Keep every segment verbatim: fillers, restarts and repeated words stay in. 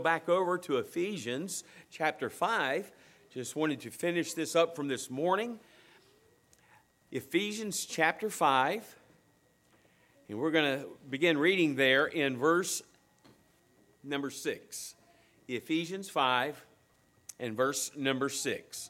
Back over to Ephesians chapter five. Just wanted to finish this up from this morning. Ephesians chapter five. And we're going to begin reading there in verse number six. Ephesians five and verse number six.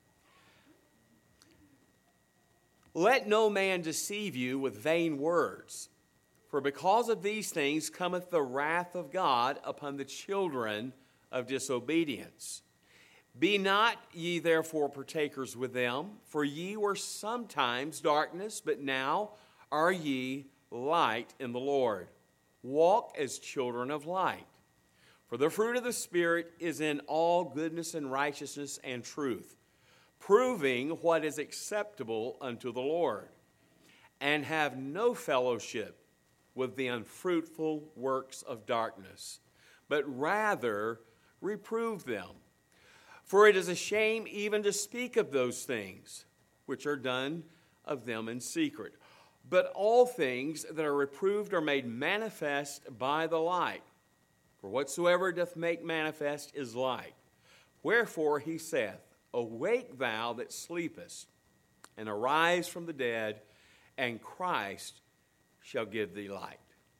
Let no man deceive you with vain words. For because of these things cometh the wrath of God upon the children of disobedience. Be not ye therefore partakers with them, for ye were sometimes darkness, but now are ye light in the Lord. Walk as children of light. For the fruit of the Spirit is in all goodness and righteousness and truth, proving what is acceptable unto the Lord, and have no fellowship with the unfruitful works of darkness, but rather reprove them. For it is a shame even to speak of those things which are done of them in secret. But all things that are reproved are made manifest by the light. For whatsoever doth make manifest is light. Wherefore he saith, Awake thou that sleepest, and arise from the dead, and Christ shall give thee light.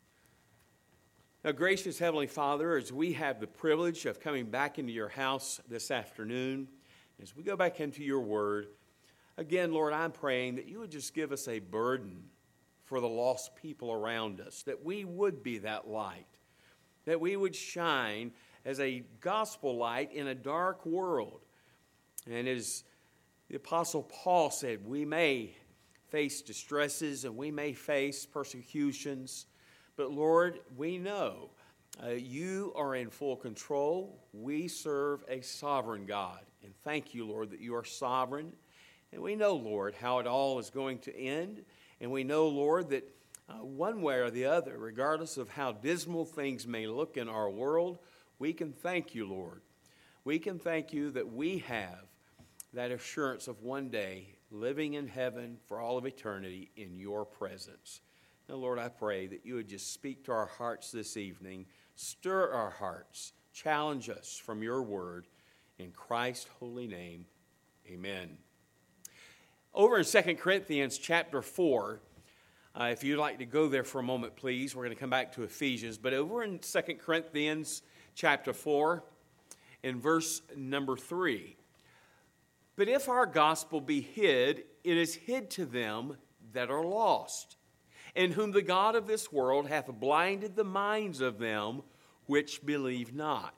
Now, gracious Heavenly Father, as we have the privilege of coming back into your house this afternoon, as we go back into your word, again, Lord, I'm praying that you would just give us a burden for the lost people around us, that we would be that light, that we would shine as a gospel light in a dark world. And as the Apostle Paul said, we may face distresses and we may face persecutions, but Lord, we know uh, you are in full control. We serve a sovereign God, and thank you, Lord, that you are sovereign. And we know, Lord, how it all is going to end, and we know, Lord, that uh, one way or the other, regardless of how dismal things may look in our world, we can thank you, Lord. We can thank you that we have that assurance of one day living in heaven for all of eternity in your presence. Now, Lord, I pray that you would just speak to our hearts this evening, stir our hearts, challenge us from your word. In Christ's holy name, amen. Over in Second Corinthians chapter four, uh, if you'd like to go there for a moment, please. We're going to come back to Ephesians. But over in Second Corinthians chapter four, in verse number three, But if our gospel be hid, it is hid to them that are lost, in whom the God of this world hath blinded the minds of them which believe not,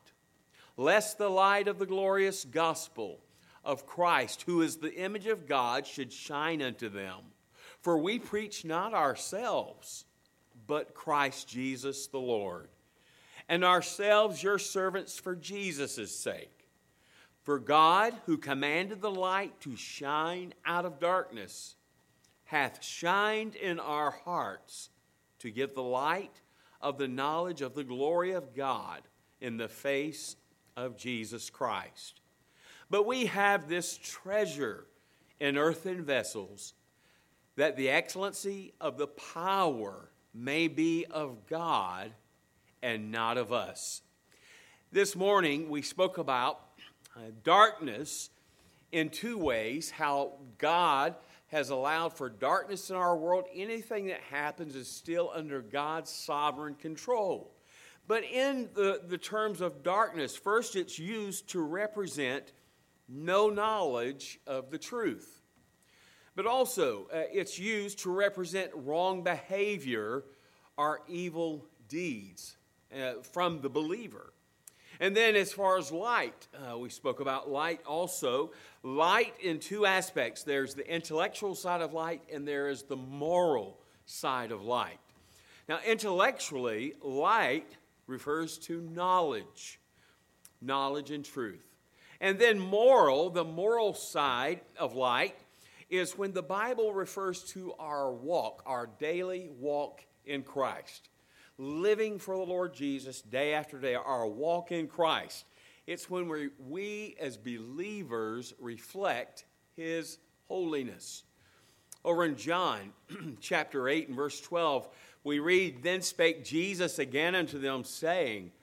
lest the light of the glorious gospel of Christ, who is the image of God, should shine unto them. For we preach not ourselves, but Christ Jesus the Lord, and ourselves your servants for Jesus' sake. For God, who commanded the light to shine out of darkness, hath shined in our hearts to give the light of the knowledge of the glory of God in the face of Jesus Christ. But we have this treasure in earthen vessels, that the excellency of the power may be of God and not of us. This morning we spoke about uh, darkness in two ways, how God has allowed for darkness in our world. Anything that happens is still under God's sovereign control. But in the, the terms of darkness, first it's used to represent no knowledge of the truth. But also uh, it's used to represent wrong behavior or evil deeds uh, from the believer. And then as far as light, uh, we spoke about light also. Light in two aspects. There's the intellectual side of light, and there is the moral side of light. Now, intellectually, light refers to knowledge, knowledge and truth. And then moral, the moral side of light, is when the Bible refers to our walk, our daily walk in Christ. Living for the Lord Jesus day after day, our walk in Christ. It's when we, we as believers reflect his holiness. Over in John chapter eight and verse twelve, we read, Then spake Jesus again unto them, saying,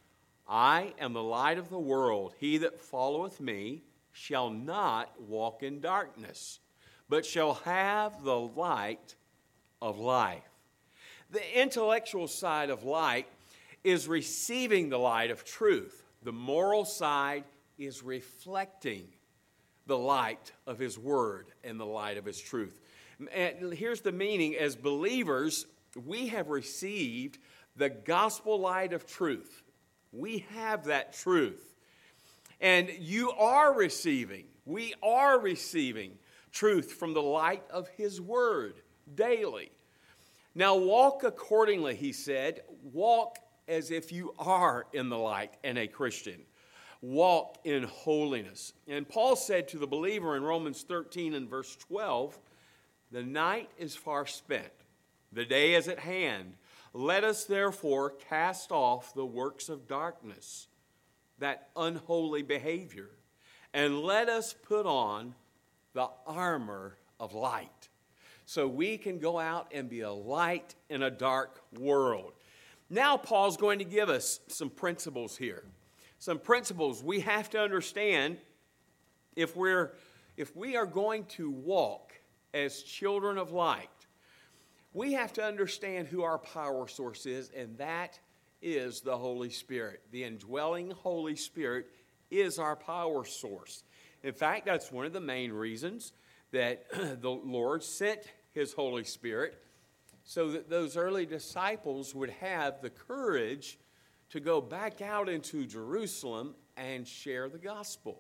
I am the light of the world. He that followeth me shall not walk in darkness, but shall have the light of life. The intellectual side of light is receiving the light of truth. The moral side is reflecting the light of His Word and the light of His truth. And here's the meaning. As believers, we have received the gospel light of truth. We have that truth. And you are receiving, we are receiving truth from the light of His Word daily. Now walk accordingly, he said. Walk as if you are in the light and a Christian. Walk in holiness. And Paul said to the believer in Romans thirteen and verse twelve, the night is far spent, the day is at hand. Let us therefore cast off the works of darkness, that unholy behavior, and let us put on the armor of light, so we can go out and be a light in a dark world. Now Paul's going to give us some principles here. Some principles we have to understand if we're if we are going to walk as children of light. We have to understand who our power source is, and that is the Holy Spirit. The indwelling Holy Spirit is our power source. In fact, that's one of the main reasons that the Lord sent His Holy Spirit, so that those early disciples would have the courage to go back out into Jerusalem and share the gospel.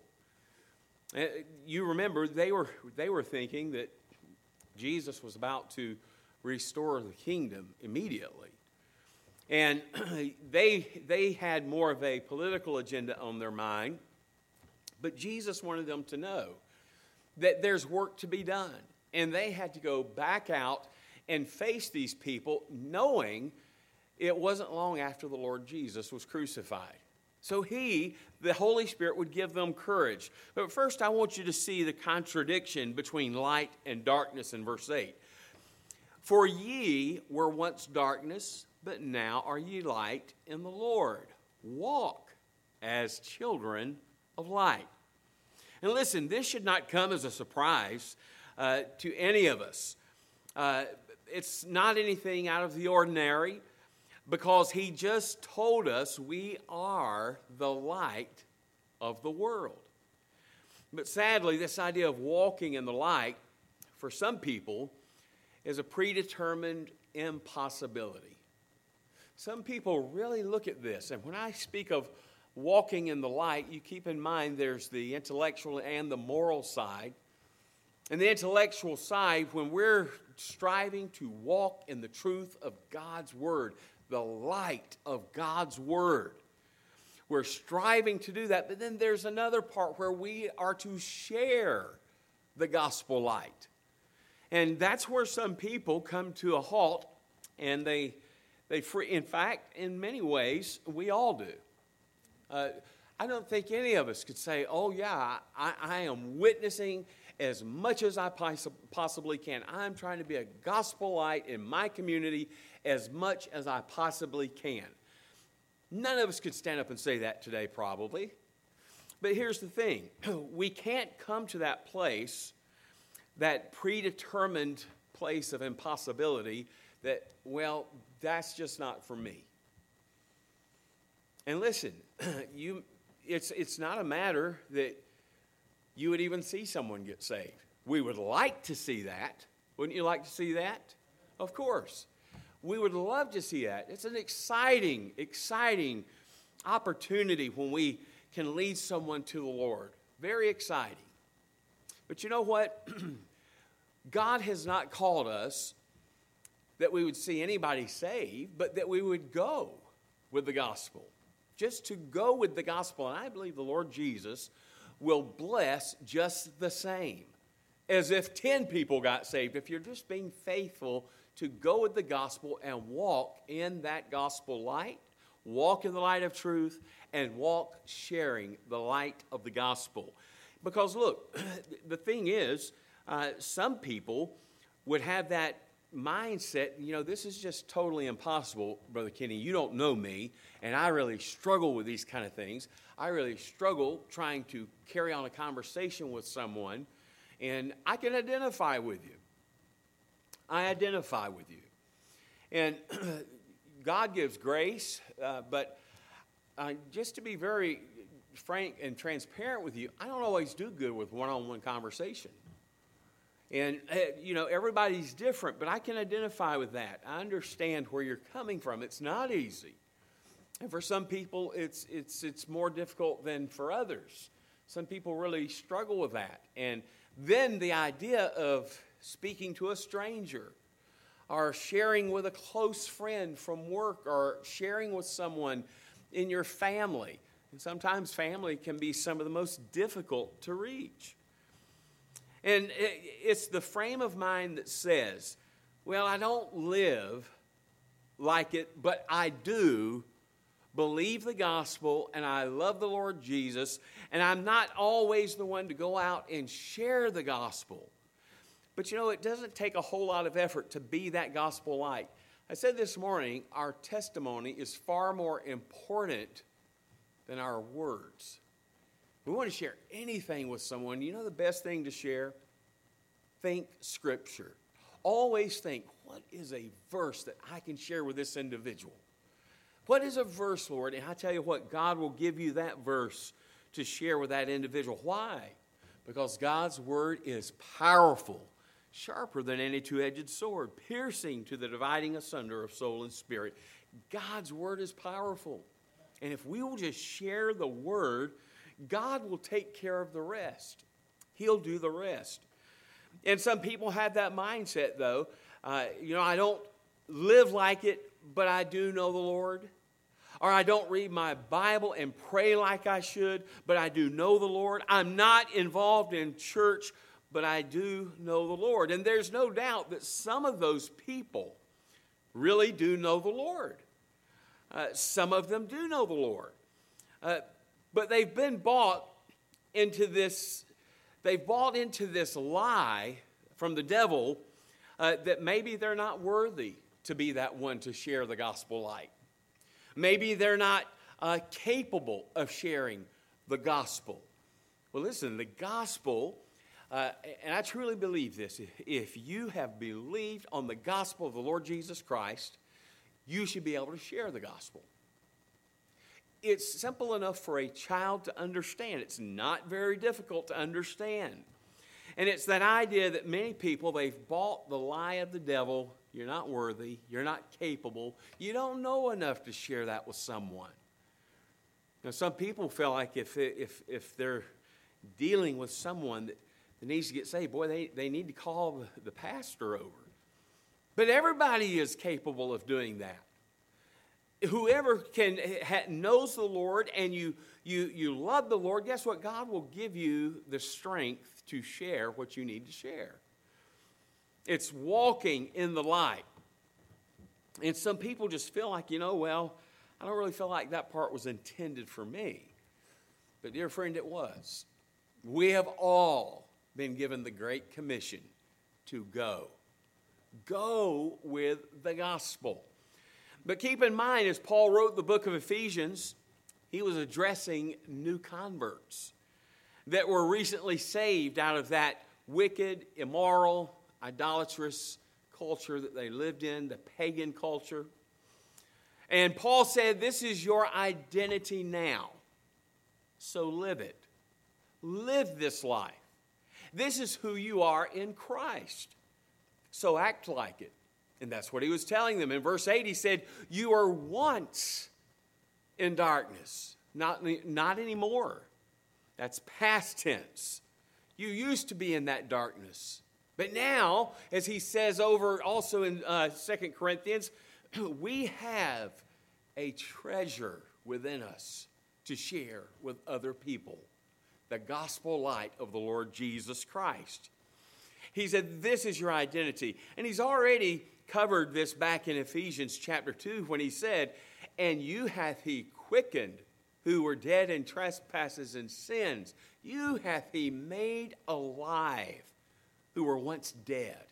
You remember, they were, they were thinking that Jesus was about to restore the kingdom immediately. And they, they had more of a political agenda on their mind, but Jesus wanted them to know that there's work to be done. And they had to go back out and face these people, knowing it wasn't long after the Lord Jesus was crucified. So He, the Holy Spirit, would give them courage. But first, I want you to see the contradiction between light and darkness in verse eight. For ye were once darkness, but now are ye light in the Lord. Walk as children of light. And listen, this should not come as a surprise uh, to any of us. Uh, it's not anything out of the ordinary, because He just told us we are the light of the world. But sadly, this idea of walking in the light, for some people, is a predetermined impossibility. Some people really look at this, and when I speak of walking in the light, you keep in mind there's the intellectual and the moral side. And the intellectual side, when we're striving to walk in the truth of God's Word, the light of God's Word, we're striving to do that. But then there's another part where we are to share the gospel light. And that's where some people come to a halt, and they, they free. In fact, in many ways, we all do. Uh, I don't think any of us could say, oh yeah, I, I am witnessing as much as I poss- possibly can. I'm trying to be a gospel light in my community as much as I possibly can. None of us could stand up and say that today, probably. But here's the thing. We can't come to that place, that predetermined place of impossibility, that, well, that's just not for me. And listen, you, it's, it's not a matter that you would even see someone get saved. We would like to see that. Wouldn't you like to see that? Of course. We would love to see that. It's an exciting, exciting opportunity when we can lead someone to the Lord. Very exciting. But you know what? God has not called us that we would see anybody saved, but that we would go with the gospel. Just to go with the gospel. And I believe the Lord Jesus will bless just the same. As if ten people got saved. If you're just being faithful to go with the gospel and walk in that gospel light, walk in the light of truth, and walk sharing the light of the gospel. Because look, the thing is, uh, some people would have that mindset, you know, this is just totally impossible, Brother Kenny. You don't know me, and I really struggle with these kind of things. I really struggle trying to carry on a conversation with someone, and I can identify with you. I identify with you. And God gives grace, uh, but uh, just to be very frank and transparent with you, I don't always do good with one-on-one conversation. And, uh, you know, everybody's different, but I can identify with that. I understand where you're coming from. It's not easy. And for some people, it's, it's, it's more difficult than for others. Some people really struggle with that. And then the idea of speaking to a stranger, or sharing with a close friend from work, or sharing with someone in your family. And sometimes family can be some of the most difficult to reach. And it's the frame of mind that says, well, I don't live like it, but I do believe the gospel, and I love the Lord Jesus, and I'm not always the one to go out and share the gospel. But, you know, it doesn't take a whole lot of effort to be that gospel light. I said this morning, our testimony is far more important than our words. We want to share anything with someone. You know the best thing to share? Think Scripture. Always think, what is a verse that I can share with this individual? What is a verse, Lord? And I tell you what, God will give you that verse to share with that individual. Why? Because God's word is powerful, sharper than any two-edged sword, piercing to the dividing asunder of soul and spirit. God's word is powerful. And if we will just share the word, God will take care of the rest. He'll do the rest. And some people have that mindset, though. Uh, you know, I don't live like it, but I do know the Lord. Or I don't read my Bible and pray like I should, but I do know the Lord. I'm not involved in church, but I do know the Lord. And there's no doubt that some of those people really do know the Lord. Uh, some of them do know the Lord. Uh, but they've been bought into this, they've bought into this lie from the devil uh, that maybe they're not worthy to be that one to share the gospel light. Maybe they're not uh, capable of sharing the gospel. Well, listen, the gospel, uh, and I truly believe this, if you have believed on the gospel of the Lord Jesus Christ, you should be able to share the gospel. It's simple enough for a child to understand. It's not very difficult to understand. And it's that idea that many people, they've bought the lie of the devil. You're not worthy. You're not capable. You don't know enough to share that with someone. Now, some people feel like if if if they're dealing with someone that, that needs to get saved, boy, they, they need to call the, the pastor over. But everybody is capable of doing that. Whoever can ha, knows the Lord and you, you, you love the Lord, guess what? God will give you the strength to share what you need to share. It's walking in the light. And some people just feel like, you know, well, I don't really feel like that part was intended for me. But dear friend, it was. We have all been given the Great Commission to go. Go with the gospel. But keep in mind, as Paul wrote the book of Ephesians, he was addressing new converts that were recently saved out of that wicked, immoral, idolatrous culture that they lived in, the pagan culture. And Paul said, this is your identity now, so live it. Live this life. This is who you are in Christ, so act like it. And that's what he was telling them. In verse eight, he said, you were once in darkness, not, not anymore. That's past tense. You used to be in that darkness. But now, as he says over also in uh, Second Corinthians, we have a treasure within us to share with other people. The gospel light of the Lord Jesus Christ. He said, this is your identity. And he's already covered this back in Ephesians chapter two when he said, and you hath he quickened who were dead in trespasses and sins. You hath he made alive who were once dead.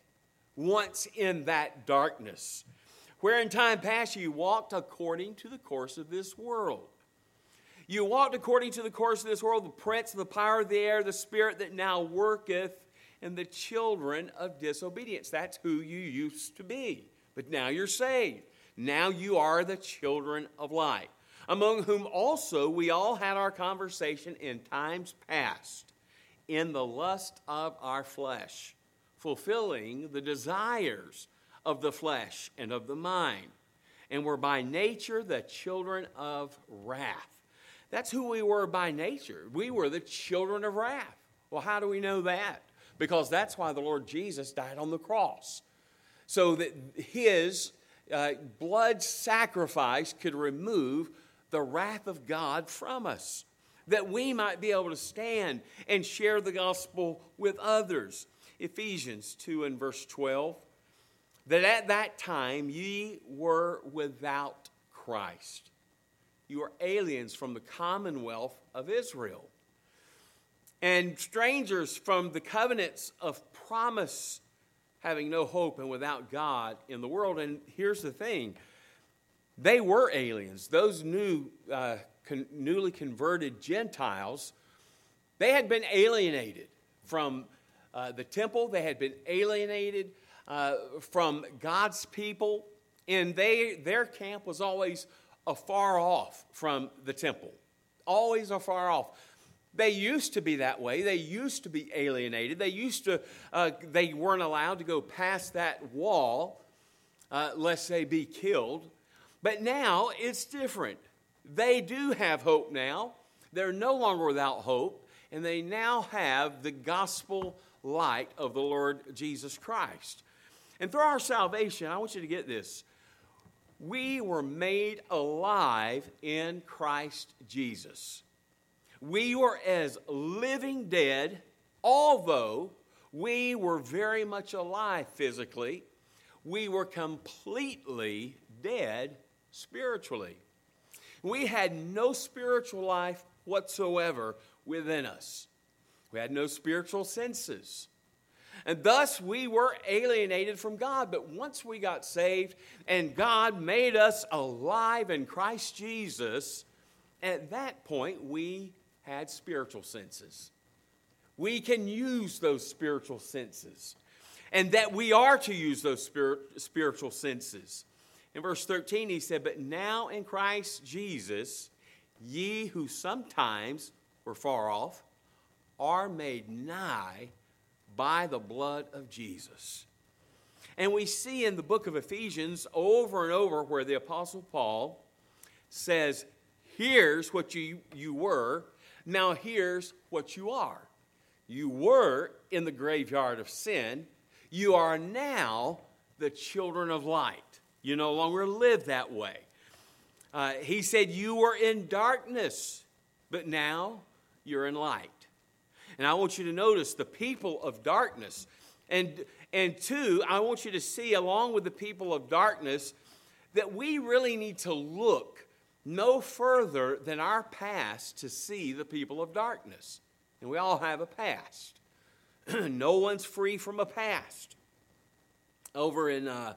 once in that darkness, where in time past you walked according to the course of this world. You walked according to the course of this world, the prince of the power of the air, the spirit that now worketh in the children of disobedience. That's who you used to be. But now you're saved. Now you are the children of light, among whom also we all had our conversation in times past, in the lust of our flesh, fulfilling the desires of the flesh and of the mind, and were by nature the children of wrath. That's who we were by nature. We were the children of wrath. Well, how do we know that? Because that's why the Lord Jesus died on the cross, so that his uh, blood sacrifice could remove the wrath of God from us, that we might be able to stand and share the gospel with others. Ephesians two and verse twelve, that at that time ye were without Christ. You are aliens from the commonwealth of Israel, and strangers from the covenants of promise, having no hope and without God in the world. And here's the thing. They were aliens. Those new, uh, con- newly converted Gentiles, they had been alienated from uh, the temple. They had been alienated uh, from God's people. And they their camp was always afar off from the temple. Always afar off. They used to be that way. They used to be alienated. They used to, uh, they weren't allowed to go past that wall uh, lest they be killed. But now it's different. They do have hope now. They're no longer without hope. And they now have the gospel light of the Lord Jesus Christ. And through our salvation, I want you to get this. We were made alive in Christ Jesus. We were as living dead, although we were very much alive physically. We were completely dead spiritually. We had no spiritual life whatsoever within us. We had no spiritual senses. And thus we were alienated from God. But once we got saved and God made us alive in Christ Jesus, at that point we had spiritual senses. We can use those spiritual senses. And that we are to use those spirit, spiritual senses. In verse thirteen he said, but now in Christ Jesus, ye who sometimes were far off, are made nigh by the blood of Jesus. And we see in the book of Ephesians over and over where the Apostle Paul says, here's what you, you were, now here's what you are. You were in the graveyard of sin. You are now the children of light. You no longer live that way. Uh, he said you were in darkness, but now you're in light. And I want you to notice the people of darkness. And, and two, I want you to see along with the people of darkness that we really need to look no further than our past to see the people of darkness. And we all have a past. No one's free from a past. Over in uh,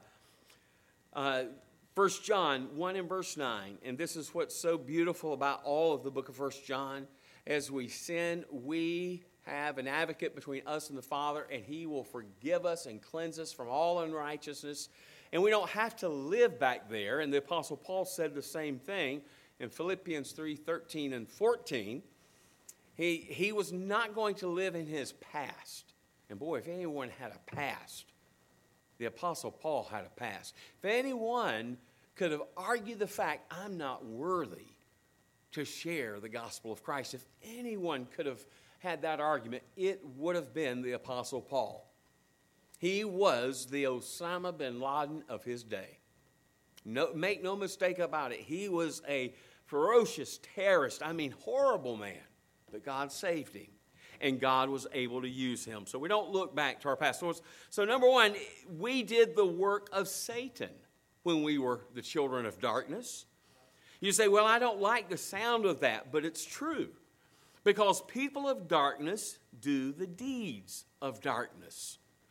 uh, First John one and verse nine, and this is what's so beautiful about all of the book of First John. As we sin, we have an advocate between us and the Father, and he will forgive us and cleanse us from all unrighteousness. And we don't have to live back there. And the Apostle Paul said the same thing in Philippians three thirteen and fourteen. He, he was not going to live in his past. And boy, if anyone had a past, the Apostle Paul had a past. If anyone could have argued the fact, I'm not worthy to share the gospel of Christ, if anyone could have had that argument, it would have been the Apostle Paul. He was the Osama bin Laden of his day. No, make no mistake about it. He was a ferocious terrorist, I mean horrible man. But God saved him, and God was able to use him. So we don't look back to our past. So, so number one, we did the work of Satan when we were the children of darkness. You say, well, I don't like the sound of that, but it's true. Because people of darkness do the deeds of darkness.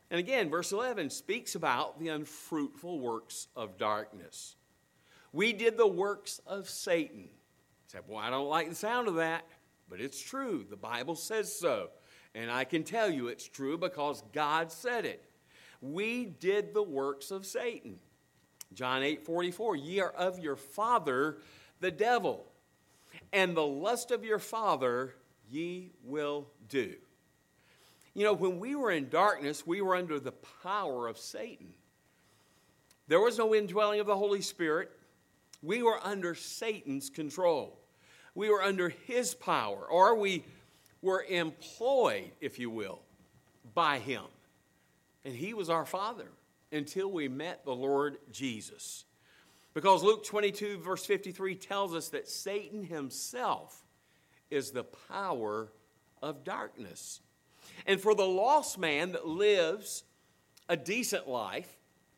And again, verse eleven speaks about the unfruitful works of darkness. We did the works of Satan. You say, well, I don't like the sound of that, but it's true. The Bible says so. And I can tell you it's true because God said it. We did the works of Satan. John eight forty-four, ye are of your father, the devil, and the lust of your father ye will do. You know, when we were in darkness, we were under the power of Satan. There was no indwelling of the Holy Spirit. We were under Satan's control. We were under his power, or we were employed, if you will, by him. And he was our father until we met the Lord Jesus. Because Luke twenty-two, verse fifty-three tells us that Satan himself is the power of darkness. And for the lost man that lives a decent life,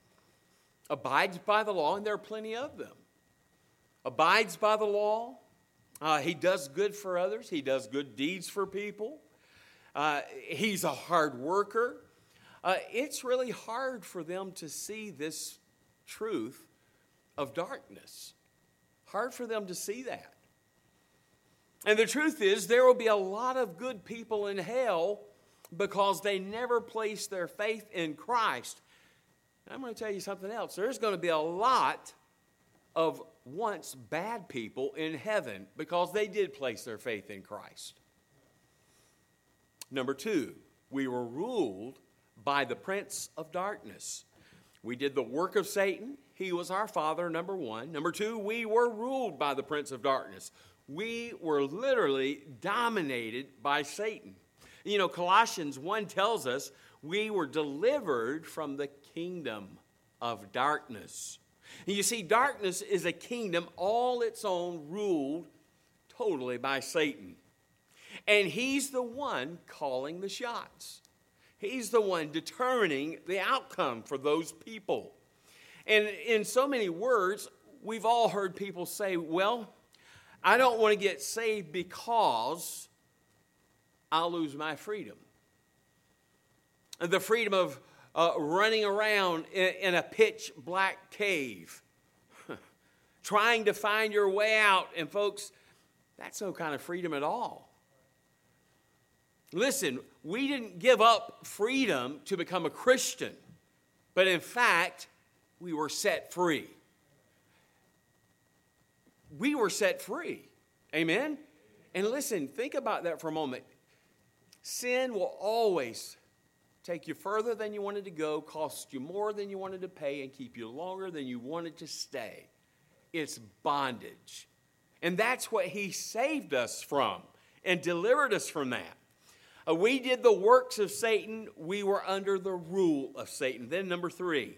abides by the law, and there are plenty of them, abides by the law, uh, he does good for others, he does good deeds for people, uh, he's a hard worker. Uh, it's really hard for them to see this truth of darkness. Hard for them to see that. And the truth is, there will be a lot of good people in hell because they never placed their faith in Christ. And I'm going to tell you something else. There's going to be a lot of once bad people in heaven because they did place their faith in Christ. Number two, we were ruled by the prince of darkness. We did the work of Satan. He was our father, number one. Number two, we were ruled by the prince of darkness. We were literally dominated by Satan. You know, Colossians one tells us we were delivered from the kingdom of darkness. And you see, darkness is a kingdom all its own, ruled totally by Satan. And he's the one calling the shots. He's the one determining the outcome for those people. And in so many words, we've all heard people say, well, I don't want to get saved because I'll lose my freedom. The freedom of uh, running around in, in a pitch black cave, trying to find your way out. And folks, that's no kind of freedom at all. Listen, we didn't give up freedom to become a Christian, but in fact, we were set free. We were set free. Amen? And listen, think about that for a moment. Sin will always take you further than you wanted to go, cost you more than you wanted to pay, and keep you longer than you wanted to stay. It's bondage. And that's what he saved us from and delivered us from that. Uh, we did the works of Satan. We were under the rule of Satan. Then number three.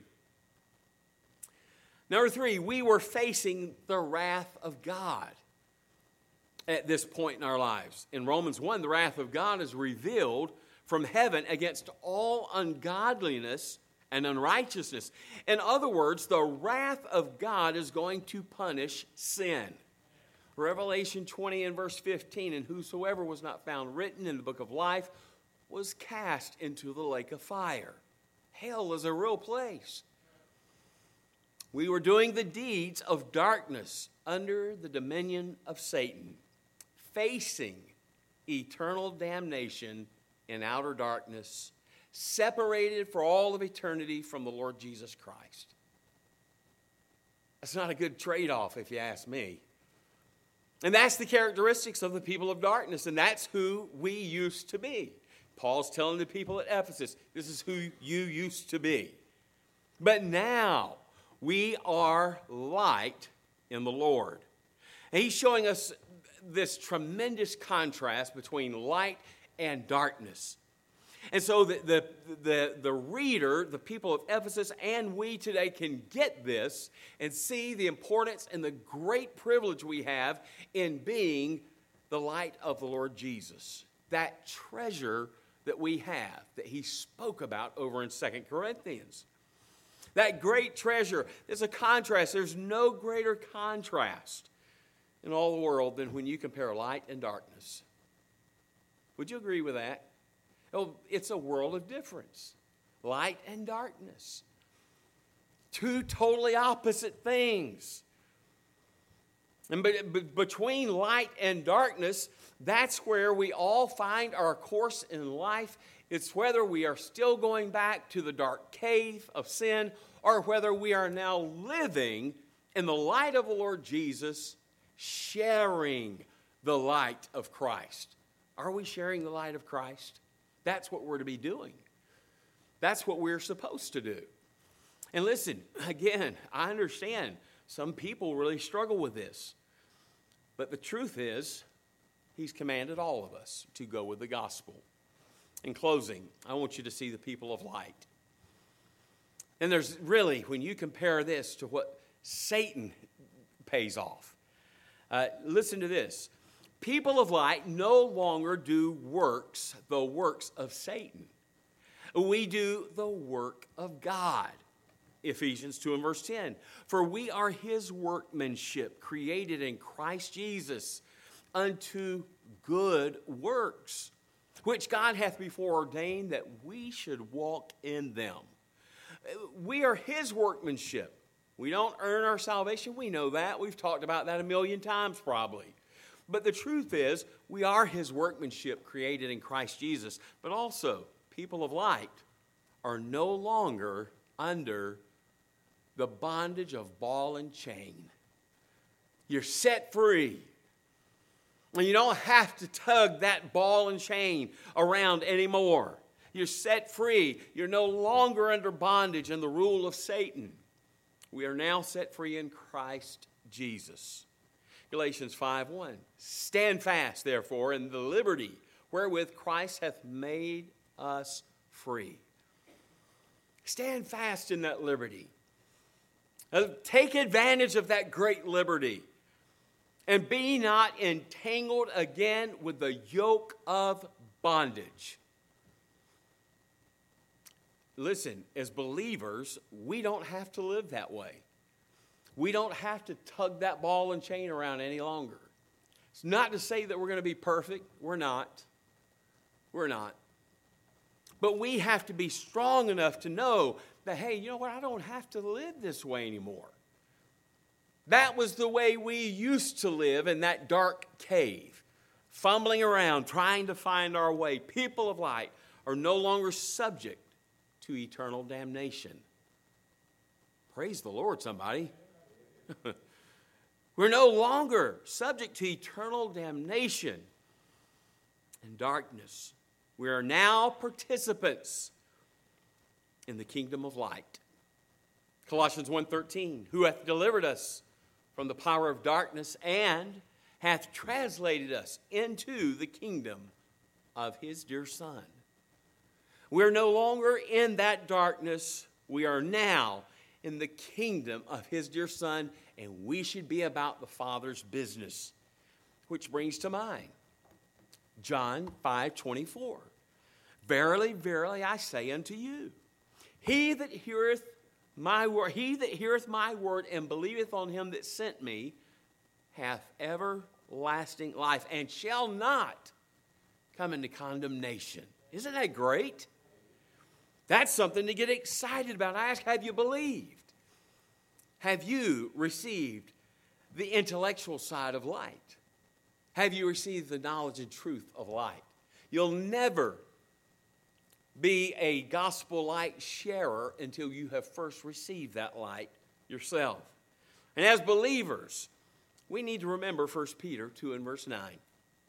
Number three, we were facing the wrath of God at this point in our lives. In Romans one, the wrath of God is revealed from heaven against all ungodliness and unrighteousness. In other words, the wrath of God is going to punish sin. Revelation twenty and verse fifteen, and whosoever was not found written in the book of life was cast into the lake of fire. Hell is a real place. We were doing the deeds of darkness under the dominion of Satan, facing eternal damnation in outer darkness, separated for all of eternity from the Lord Jesus Christ. That's not a good trade-off, if you ask me. And that's the characteristics of the people of darkness, and that's who we used to be. Paul's telling the people at Ephesus, this is who you used to be. But now, we are light in the Lord. And he's showing us this tremendous contrast between light and darkness. And so the, the, the, the reader, the people of Ephesus, and we today can get this and see the importance and the great privilege we have in being the light of the Lord Jesus. That treasure that we have, that he spoke about over in Second Corinthians. That great treasure. There's a contrast. There's no greater contrast in all the world than when you compare light and darkness. Would you agree with that? Oh, it's a world of difference. light and darkness. Two totally opposite things. And be- be- between light and darkness, that's where we all find our course in life. It's whether we are still going back to the dark cave of sin or whether we are now living in the light of the Lord Jesus, sharing the light of Christ. Are we sharing the light of Christ? That's what we're to be doing. That's what we're supposed to do. And listen, again, I understand some people really struggle with this. But the truth is, He's commanded all of us to go with the gospel. In closing, I want you to see the people of light. And there's really, when you compare this to what Satan pays off, uh, listen to this. People of light no longer do works, the works of Satan. We do the work of God. Ephesians two and verse ten. For we are His workmanship, created in Christ Jesus, unto good works, which God hath before ordained that we should walk in them. We are His workmanship. We don't earn our salvation. We know that. We've talked about that a million times probably. But the truth is, we are His workmanship created in Christ Jesus. But also, people of light are no longer under the bondage of ball and chain. You're set free. And you don't have to tug that ball and chain around anymore. You're set free. You're no longer under bondage and the rule of Satan. We are now set free in Christ Jesus. Galatians five one. Stand fast, therefore, in the liberty wherewith Christ hath made us free. Stand fast in that liberty. Uh, take advantage of that great liberty. And be not entangled again with the yoke of bondage. Listen, as believers, we don't have to live that way. We don't have to tug that ball and chain around any longer. It's not to say that we're going to be perfect. We're not. We're not. But we have to be strong enough to know that, hey, you know what? I don't have to live this way anymore. That was the way we used to live in that dark cave, fumbling around, trying to find our way. People of light are no longer subject to eternal damnation. Praise the Lord, somebody. We're no longer subject to eternal damnation and darkness. We are now participants in the kingdom of light. Colossians one thirteen, who hath delivered us from the power of darkness and hath translated us into the kingdom of His dear Son. We're no longer in that darkness. We are now in the kingdom of His dear Son, and we should be about the Father's business. Which brings to mind John five twenty-four. Verily, verily, I say unto you, he that heareth my word, he that heareth my word and believeth on Him that sent me, hath everlasting life, and shall not come into condemnation. Isn't that great? That's something to get excited about. I ask, have you believed? Have you received the intellectual side of light? Have you received the knowledge and truth of light? You'll never be a gospel light sharer until you have first received that light yourself. And as believers, we need to remember First Peter two and verse nine.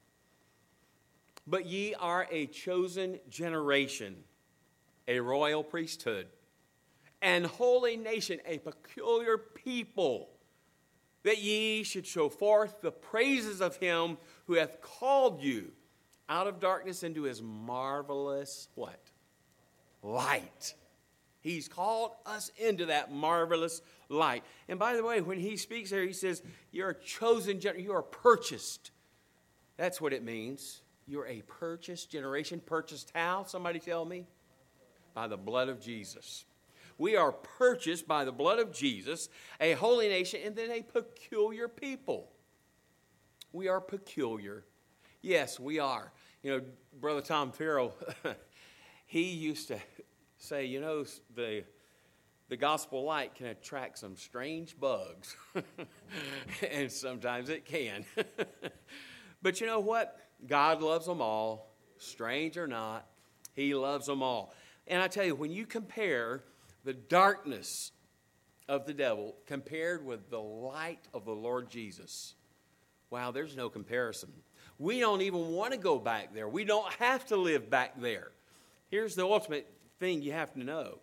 But ye are a chosen generation, a royal priesthood, and holy nation, a peculiar people, that ye should show forth the praises of Him who hath called you out of darkness into His marvelous, what? Light. He's called us into that marvelous light. And by the way, when He speaks there, He says, you're a chosen generation, you are purchased. That's what it means. You're a purchased generation. Purchased how? Somebody tell me. By the blood of Jesus. We are purchased by the blood of Jesus, a holy nation, and then a peculiar people. We are peculiar. Yes, we are. You know, Brother Tom Farrell, he used to say, you know, the the gospel light can attract some strange bugs. And sometimes it can. But you know what? God loves them all, strange or not. He loves them all. And I tell you, when you compare the darkness of the devil compared with the light of the Lord Jesus, wow, there's no comparison. We don't even want to go back there. We don't have to live back there. Here's the ultimate thing you have to know.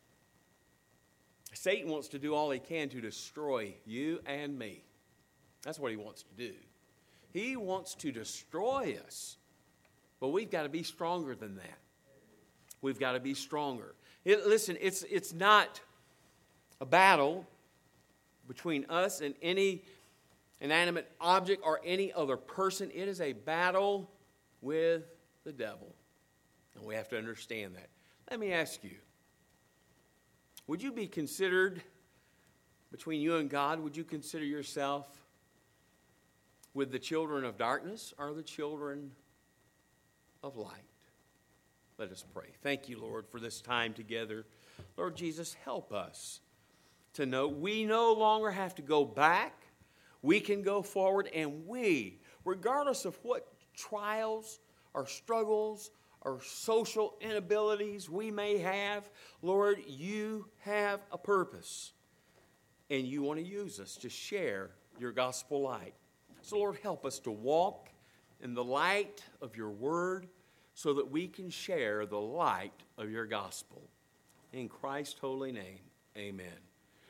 Satan wants to do all he can to destroy you and me. That's what he wants to do. He wants to destroy us. But we've got to be stronger than that. We've got to be stronger. It, listen, it's, it's not a battle between us and any inanimate object or any other person. It is a battle with the devil. And we have to understand that. Let me ask you, would you be considered, between you and God, would you consider yourself with the children of darkness or the children of light? Let us pray. Thank you, Lord, for this time together. Lord Jesus, help us to know we no longer have to go back. We can go forward, and we, regardless of what trials or struggles or social inabilities we may have, Lord, you have a purpose, and you want to use us to share your gospel light. So, Lord, help us to walk in the light of your word so that we can share the light of your gospel. In Christ's holy name, amen.